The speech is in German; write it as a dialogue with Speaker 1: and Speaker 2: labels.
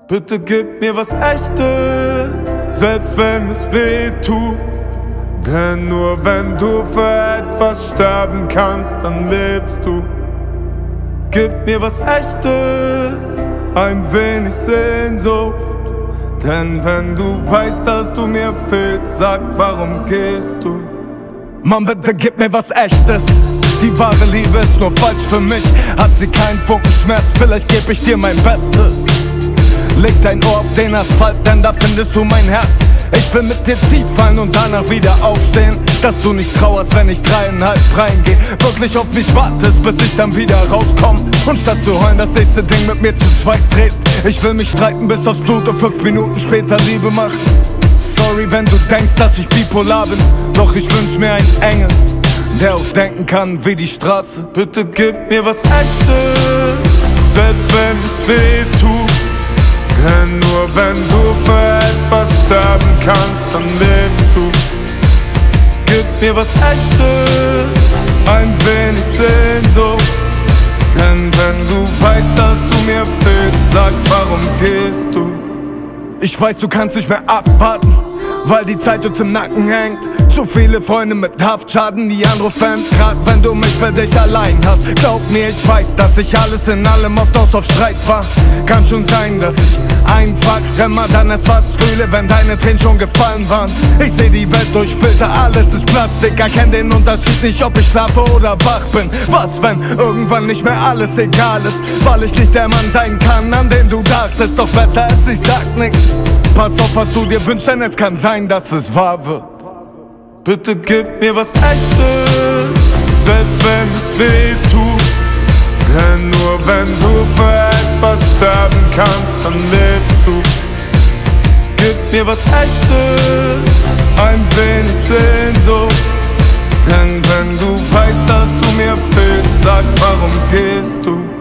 Speaker 1: Bitte gib mir was Echtes, selbst wenn es weh tut. Denn nur wenn du für etwas sterben kannst, dann lebst du. Gib mir was Echtes, ein wenig Sehnsucht. Denn wenn du weißt, dass du mir fehlst, sag, warum gehst du?
Speaker 2: Mann, bitte gib mir was Echtes. Die wahre Liebe ist nur falsch für mich. Hat sie keinen Funken Schmerz, vielleicht geb ich dir mein Bestes. Leg dein Ohr auf den Asphalt, denn da findest du mein Herz. Ich will mit dir tief fallen und danach wieder aufstehen. Dass du nicht trauerst, wenn ich 3,5 reingeh. Wirklich auf mich wartest, bis ich dann wieder rauskomm. Und statt zu heulen, das nächste Ding mit mir zu zweit drehst. Ich will mich streiten bis aufs Blut und 5 Minuten später Liebe machen. Sorry, wenn du denkst, dass ich bipolar bin. Doch ich wünsch mir einen Engel, der auch denken kann wie die Straße.
Speaker 1: Bitte gib mir was Echtes, selbst wenn es weh tut. Denn nur wenn du für etwas sterben kannst, dann lebst du. Gib mir was Echtes, ein wenig Sehnsucht. Denn wenn du weißt, dass du mir fehlst, sag, warum gehst du?
Speaker 2: Ich weiß, du kannst nicht mehr abwarten, weil die Zeit uns im Nacken hängt. Zu viele Freunde mit Haftschaden, die anrufen, grad wenn du mich für dich allein hast. Glaub mir, ich weiß, dass ich alles in allem oft aus auf Streit war. Kann schon sein, dass ich einfach immer dann erst was fühle, wenn deine Tränen schon gefallen waren. Ich seh die Welt durch Filter, alles ist Plastik. Erkenn den Unterschied nicht, ob ich schlafe oder wach bin. Was, wenn irgendwann nicht mehr alles egal ist? Weil ich nicht der Mann sein kann, an den du dachtest. Doch besser ist, ich sag nix. Pass auf, was du dir wünschst, denn es kann sein, dass es wahr wird.
Speaker 1: Bitte gib mir was Echtes, selbst wenn es weh tut. Denn nur wenn du für etwas sterben kannst, dann lebst du. Gib mir was Echtes, ein wenig Sehnsucht. Denn wenn du weißt, dass du mir fehlst, sag, warum gehst du?